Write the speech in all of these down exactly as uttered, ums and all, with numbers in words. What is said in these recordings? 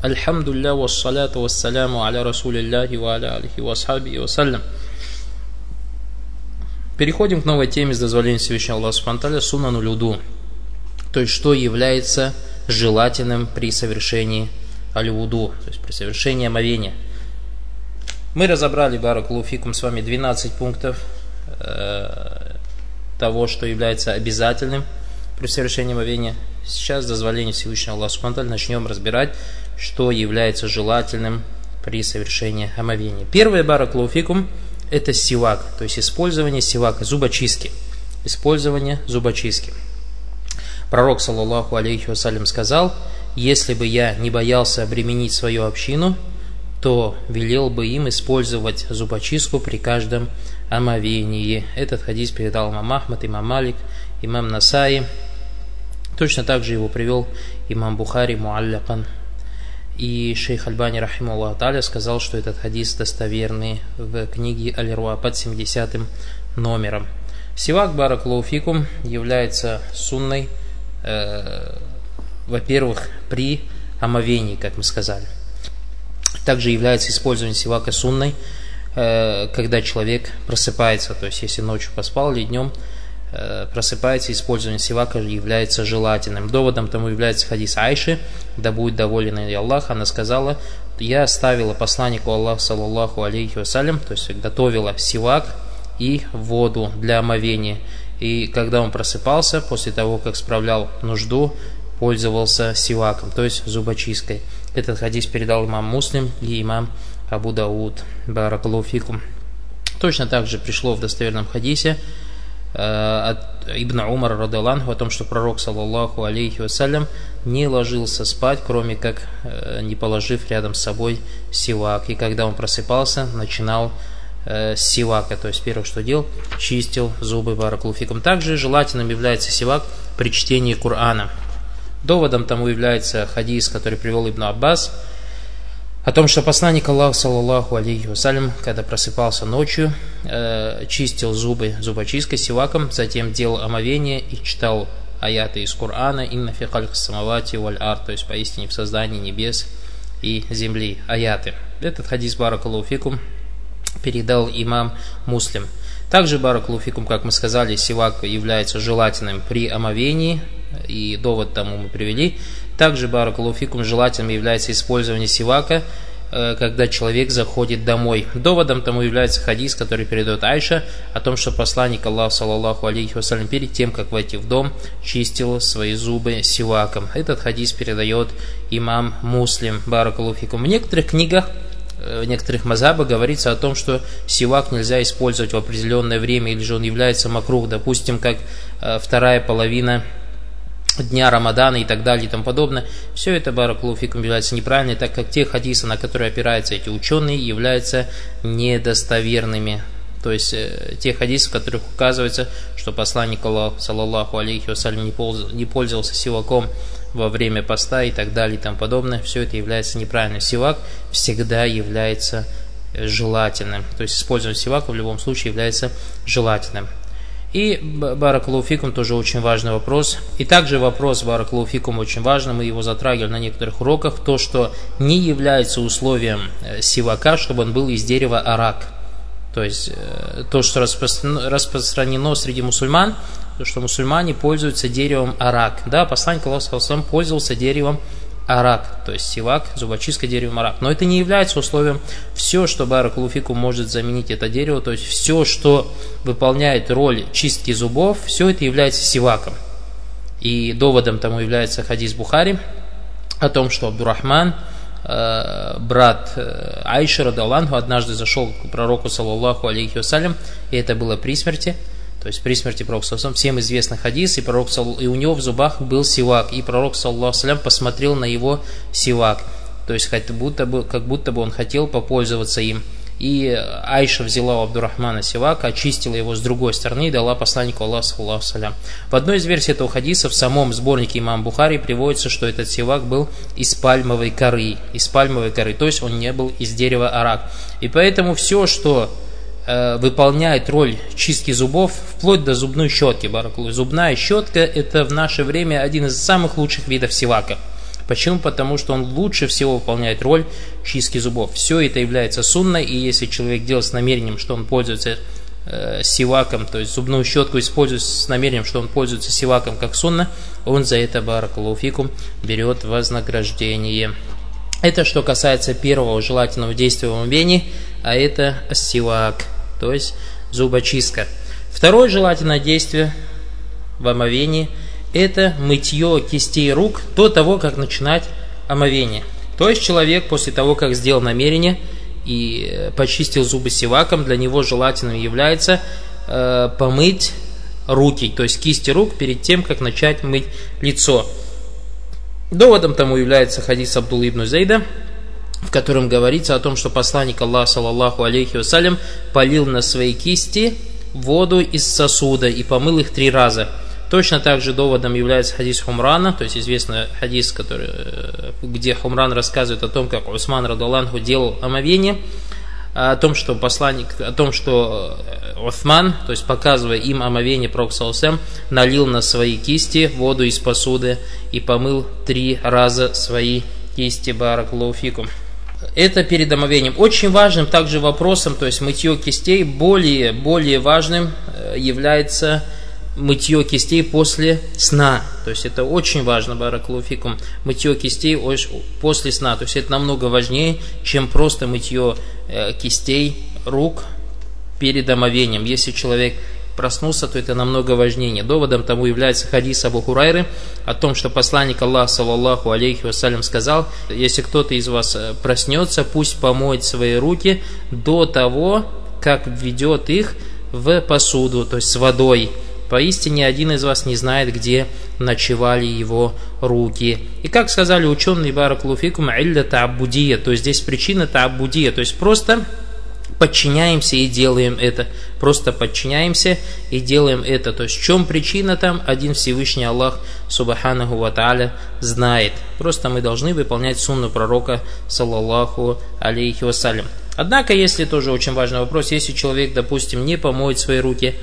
Альхамдулилля вассаляту вассаляму аля расулилляхи ва аля алихи ва асхабихи вассалям. Переходим к новой теме с дозволения Всевышнего Аллаха субхану ва тааля суннануль вуду, то есть что является желательным при совершении аль-вуду, то есть при совершении омовения. Мы разобрали, баракаллаху фикум, с вами двенадцать пунктов э, того, что является обязательным при совершении омовения. Сейчас с дозволения Всевышнего Аллаха субхану ва тааля начнем разбирать, что является желательным при совершении омовения. Первое, баракаллаху фикум, это сивак, то есть использование сивака, зубочистки. Использование зубочистки. Пророк, саллаллаху алейхи вассалям, сказал: если бы я не боялся обременить свою общину, то велел бы им использовать зубочистку при каждом омовении. Этот хадис передал имам Ахмад, имам Малик, имам Насаи. Точно так же его привел имам Бухари муаллякан. И шейх Альбани, рахимахуллаху тааля, сказал, что этот хадис достоверный, в книге Аль-Руа под семидесятым номером. Сивак, баракаллаху фикум, является сунной, э, во-первых, при омовении, как мы сказали. Также является использование сивака сунной, э, когда человек просыпается, то есть если ночью поспал или днем э, просыпается, использование сивака является желательным. Доводом тому является хадис Айши, да будет доволен и Аллах. Она сказала: я оставила посланнику Аллаха, саллаллаху алейхи вассалям, то есть готовила сивак и воду для омовения. И когда он просыпался, после того, как справлял нужду, пользовался сиваком, то есть зубочисткой. Этот хадис передал имам Муслим и имам Абу Дауд, баракаллаху фикум. Точно так же пришло в достоверном хадисе э, от Ибн Умара радиаллаху анху о том, что пророк, саллаллаху алейхи вассалям, не ложился спать, кроме как э, не положив рядом с собой сивак. И когда он просыпался, начинал э, с сивака, то есть первое, что делал, чистил зубы, баракаллаху фикум. Также желательным является сивак при чтении Корана. Доводом тому является хадис, который привел Ибн Аббас, о том, что посланник Аллаха, саллаллаху алейхи вассалям, когда просыпался ночью, э, чистил зубы зубочисткой, сиваком, затем делал омовение и читал аяты из Корана: «Инна фи халькис самавати валь ард», то есть поистине в создании небес и земли, аяты. Этот хадис, баракаллаху фикум, передал имам Муслим. Также, баракаллаху фикум, как мы сказали, сивак является желательным при омовении, и довод тому мы привели. Также, баракаллаху фикум, желательным является использование сивака, когда человек заходит домой. Доводом тому является хадис, который передает Айша, о том, что посланник Аллаха, саллаллаху алейхи вассалям, перед тем, как войти в дом, чистил свои зубы сиваком. Этот хадис передает имам Муслим, баракаллаху фикум. В некоторых книгах, в некоторых мазхабах говорится о том, что сивак нельзя использовать в определенное время, или же он является макрух, допустим, как вторая половина дня Рамадана и так далее и тому подобное. Все это, баракаллаху фикум, является неправильным, так как те хадисы, на которые опираются эти ученые, являются недостоверными. То есть те хадисы, в которых указывается, что посланник Аллаха, саллаллаху алейхи вассалям, не пользовался сиваком во время поста и так далее и тому подобное, все это является неправильным. Сивак всегда является желательным. То есть использование сивака в любом случае является желательным. И, баракаллаху фикум, тоже очень важный вопрос. И также вопрос, баракаллаху фикум, очень важный, мы его затрагивали на некоторых уроках, то, что не является условием сивака, чтобы он был из дерева арак. То есть то, что распространено среди мусульман, то, что мусульмане пользуются деревом арак. Да, посланник Аллаха саллаллаху алейхи ва саллям пользовался деревом арак, то есть сивак, зубочистка деревом арак. Но это не является условием. Все, что, баракаллаху фикум, может заменить это дерево, то есть все, что выполняет роль чистки зубов, все это является сиваком. И доводом тому является хадис Бухари о том, что Абдурахман, э, брат э, Айши радиаллаху анху, однажды зашел к пророку, саллаллаху алейхи вассалям, и это было при смерти. То есть при смерти пророка, саллаллаху алейхи вассалям, всем известный хадис, и, пророк, и у него в зубах был сивак, и пророк, саллаллаху алейхи вассалям, посмотрел на его сивак, то есть как будто бы, как будто бы он хотел попользоваться им. И Айша взяла у Абдурахмана сивак, очистила его с другой стороны и дала посланнику Аллаха, саллаллаху алейхи вассалям. В одной из версий этого хадиса, в самом сборнике имам Бухари, приводится, что этот сивак был из пальмовой коры, из пальмовой коры, то есть он не был из дерева арак. И поэтому все, что выполняет роль чистки зубов, вплоть до зубной щетки, баракаллаху. Зубная щетка — это в наше время один из самых лучших видов сивака. Почему? Потому что он лучше всего выполняет роль чистки зубов. Все это является сунной, и если человек делает с намерением, что он пользуется э, сиваком, то есть зубную щетку использует с намерением, что он пользуется сиваком как сунна, он за это, баракаллаху фикум, берет вознаграждение. Это что касается первого желательного действия в омовении, а это сивак, то есть зубочистка. Второе желательное действие в омовении – это мытье кистей рук до того, как начинать омовение. То есть человек после того, как сделал намерение и почистил зубы сиваком, для него желательным является э, помыть руки, то есть кисти рук перед тем, как начать мыть лицо. Доводом тому является хадис Абдуллы ибн Зейда, в котором говорится о том, что посланник Аллаха, саллаллаху алейхи вассалям, полил на свои кисти воду из сосуда и помыл их три раза. Точно так же доводом является хадис Хумрана, то есть известный хадис, который, где Хумран рассказывает о том, как Усман радиаллаху анху делал омовение, о том, что посланник, о том, что Усман, то есть показывая им омовение, пророк саллаллаху алейхи ва саллям налил на свои кисти воду из посуды и помыл три раза свои кисти, баракаллаху фикум. Это перед омовением. Очень важным также вопросом, то есть мытье кистей, более, более важным является мытье кистей после сна. То есть это очень важно, баракаллаху фикум, мытье кистей после сна. То есть это намного важнее, чем просто мытье кистей рук перед омовением. Если человек проснулся, то это намного важнее. Доводом тому является хадис Абу Хурайры о том, что посланник Аллаха, саллаллаху алейхи вассалям, сказал: если кто-то из вас проснется, пусть помоет свои руки до того, как введет их в посуду, то есть с водой. Поистине один из вас не знает, где ночевали его руки. И как сказали ученые, баракаллаху фикум, илля та'аббудия, то есть здесь причина та'аббудия, то есть просто подчиняемся и делаем это. Просто подчиняемся и делаем это. То есть в чем причина там, один Всевышний Аллах субханаху ва тааля знает. Просто мы должны выполнять сунну пророка саллаллаху алейхи вассалям. Однако, если тоже очень важный вопрос, если человек, допустим, не помоет свои руки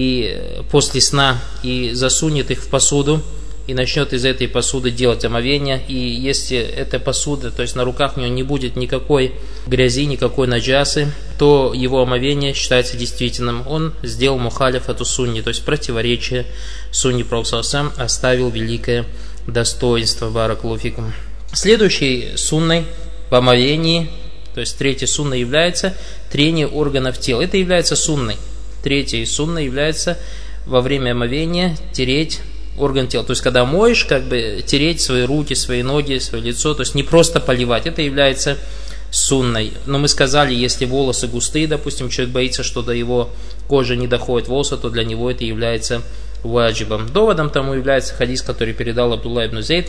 и после сна и засунет их в посуду и начнет из этой посуды делать омовение, и если эта посуда, то есть на руках у него не будет никакой грязи, никакой наджасы, то его омовение считается действительным. Он сделал мухалиф эту сунни, то есть противоречие сунни пророка саллаллаху алейхи ва саллям, оставил великое достоинство, баракаллаху фикум. Следующей сунной в омовении, то есть третья сунна, является трение органов тела. Это является сунной. Третья сунна является во время омовения тереть орган тела. То есть когда моешь, как бы тереть свои руки, свои ноги, свое лицо, то есть не просто поливать. Это является сунной. Но мы сказали, если волосы густые, допустим, человек боится, что до его кожи не доходит волосы, то для него это является ваджибом. Доводом тому является хадис, который передал Абдулла ибн Зейд,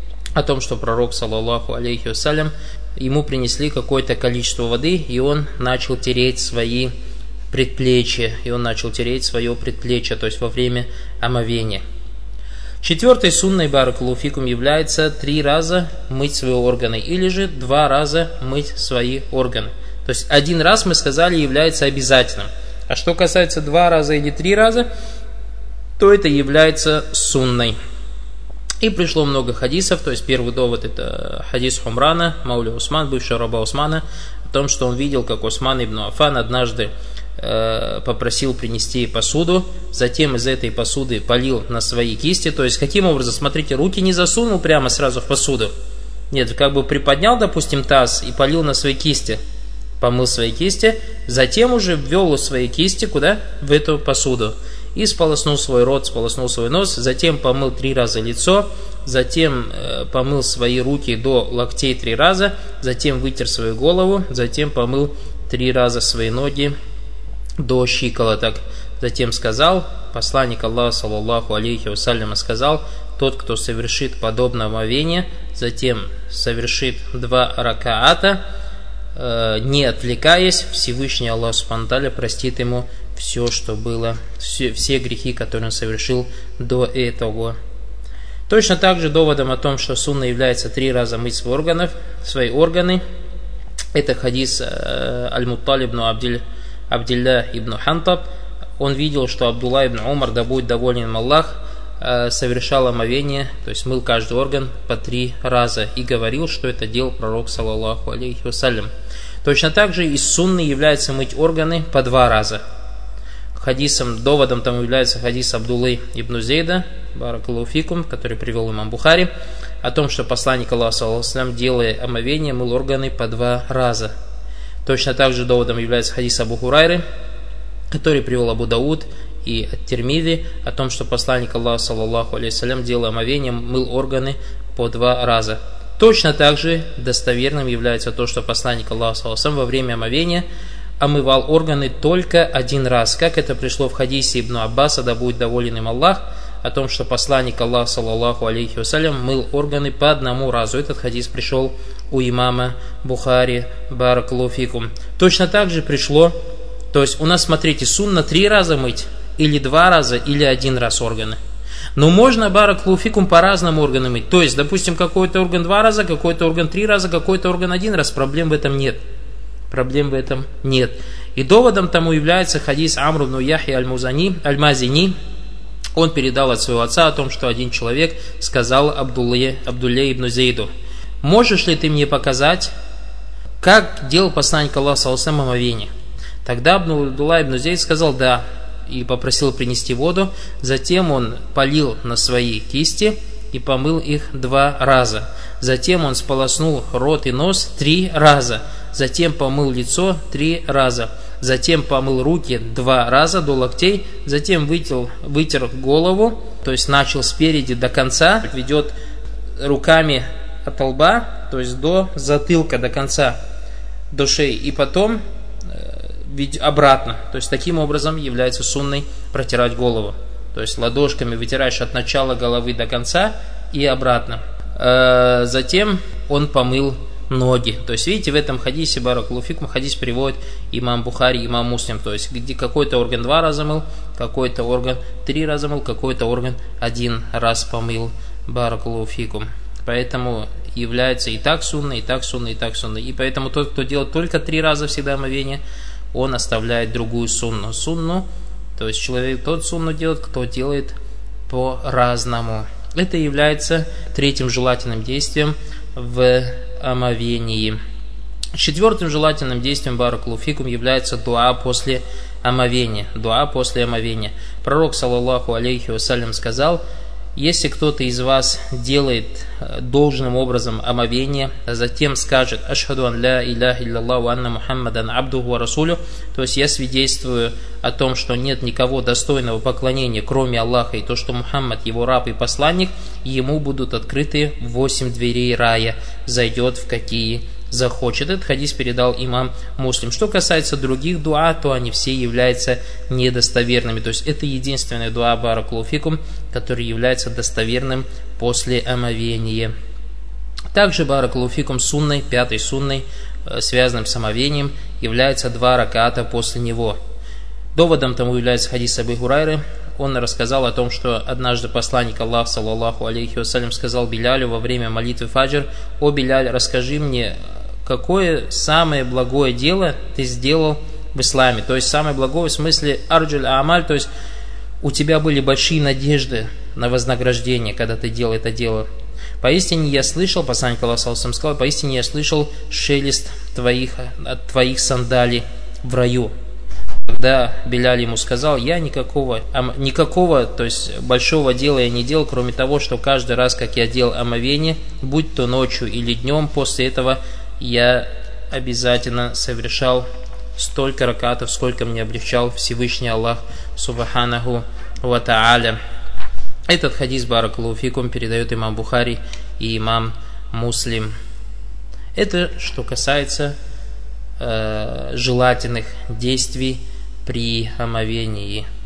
о том, что пророк, саллаллаху алейхи вассалям, ему принесли какое-то количество воды, и он начал тереть свои предплечья, и он начал тереть свое предплечье, то есть во время омовения. Четвертой сунной, баракаллаху фикум, является три раза мыть свои органы, или же два раза мыть свои органы. То есть один раз, мы сказали, является обязательным. А что касается два раза или три раза, то это является сунной. И пришло много хадисов, то есть первый довод — это хадис Хумрана, Мауля Усман, бывший раба Усмана, о том, что он видел, как Усман ибн Аффан однажды э, попросил принести посуду, затем из этой посуды полил на свои кисти. То есть каким образом? Смотрите, руки не засунул прямо сразу в посуду. Нет, как бы приподнял, допустим, таз и полил на свои кисти, помыл свои кисти, затем уже ввел свои кисти куда? В эту посуду. И сполоснул свой рот, сполоснул свой нос, затем помыл три раза лицо, затем э, помыл свои руки до локтей три раза, затем вытер свою голову, затем помыл три раза свои ноги до щиколоток. Затем сказал, посланник Аллаха, саллаллаху алейхи вассалям, сказал: тот, кто совершит подобное омовение, затем совершит два ракаата, э, не отвлекаясь, Всевышний Аллах субхану ва тааля простит ему все, что было, все, все грехи, которые он совершил до этого. Точно так же доводом о том, что сунна является три раза мыть свои органы, свои органы, это хадис э, Аль-Мутталиб ибн Абдиль, Абдилля ибн Хантаб. Он видел, что Абдулла ибн Умар, да будет доволен им Аллах, э, совершал омовение, то есть мыл каждый орган по три раза, и говорил, что это делал пророк, саллаллаху алейхи вассалям. Точно так же из сунны является мыть органы по два раза. Хадисом, доводом тому является хадис Абдуллы ибн Зейда, баракаллаху фикум, который привел имам Бухари, о том, что посланник Аллаха, саллаллаху алейхи ва саллям, делая омовение, мыл органы по два раза. Точно так же доводом является хадис Абу Хурайры, который привел Абу Дауд и Ат-Тирмизи, о том, что посланник Аллаха, саллаллаху алейхи ва саллям, делая омовение, мыл органы по два раза. Точно так же достоверным является то, что посланник Аллаха, саллаллаху алейхи ва саллям, во время омовения омывал органы только один раз, как это пришло в хадисе Ибн Аббаса, да будет доволен им Аллах, о том, что посланник Аллаха, саллаллаху алейхи вассалям, мыл органы по одному разу. Этот хадис пришел у имама Бухари, баракаллаху фикум. Точно так же пришло, то есть у нас, смотрите, сунна три раза мыть, или два раза, или один раз органы. Но можно, баракаллаху фикум, по разным органам мыть. То есть, допустим, какой-то орган два раза, какой-то орган три раза, какой-то орган один раз, проблем в этом нет. Проблем в этом нет. И доводом тому является хадис Амр ибн Яхья аль-Музани, аль-Мазини. Он передал от своего отца о том, что один человек сказал Абдулле, Абдулле ибн Зейду: «Можешь ли ты мне показать, как делал посланник Аллаха, саллаллаху алейхи ва саллям, омовение?» Тогда Абдулла ибн Зейд сказал «да», и попросил принести воду. Затем он полил на свои кисти и помыл их два раза. Затем он сполоснул рот и нос три раза. Затем помыл лицо три раза. Затем помыл руки два раза до локтей. Затем вытер, вытер голову, то есть начал спереди до конца, ведет руками от лба, то есть до затылка, до конца, до шеи. И потом обратно. То есть таким образом является сунной протирать голову. То есть ладошками вытираешь от начала головы до конца и обратно. Затем он помыл ноги. То есть, видите, в этом хадисе, баракаллаху фикум, хадис приводит имам Бухари, имам Муслим. То есть, где какой-то орган два раза мыл, какой-то орган три раза мыл, какой-то орган один раз помыл. Баракаллаху фикум. Поэтому является и так сунной, и так сунной, и так сунной. И поэтому тот, кто делает только три раза всегда омовение, он оставляет другую сунну. Сунну, то есть человек тот сунну делает, кто делает по-разному. Это является третьим желательным действием в омовении. Четвертым желательным действием, баракаллаху фикум, является дуа после омовения. Дуа после омовения. Пророк, саллаллаху алейхи вассалям, сказал: если кто-то из вас делает должным образом омовение, а затем скажет «Ашхаду ан ля иляха илляллаху ва анна Мухаммадан абдуху ва расулю», то есть я свидетельствую о том, что нет никого достойного поклонения, кроме Аллаха, и то, что Мухаммад его раб и посланник, ему будут открыты восемь дверей рая, зайдет в какие захочет. Этот хадис передал имам Муслим. Что касается других дуа, то они все являются недостоверными. То есть это единственный дуа, баракаллаху фикум, который является достоверным после омовения. Также, баракаллаху фикум, сунной, пятой сунной, связанным с омовением, является два раката после него. Доводом тому является хадис Абу Хурайры. Он рассказал о том, что однажды посланник Аллаха, саллаллаху алейхи вассалям, сказал Билялю во время молитвы фаджр: «О Биляль, расскажи мне, какое самое благое дело ты сделал в исламе?» То есть самое благое в смысле арджуль амаль, то есть у тебя были большие надежды на вознаграждение, когда ты делал это дело. «Поистине я слышал», посланник Аллаха, саллаллаху алейхи вассалям, сказал: «Поистине я слышал шелест твоих, от твоих сандалий в раю». Когда Биляль ему сказал: я никакого, никакого, то есть большого дела я не делал, кроме того, что каждый раз, как я делал омовение, будь то ночью или днем, после этого я обязательно совершал столько ракатов, сколько мне облегчал Всевышний Аллах субханаху ва тааля. Этот хадис, баракаллаху фикум, передает имам Бухари и имам Муслим. Это что касается э, желательных действий при омовении.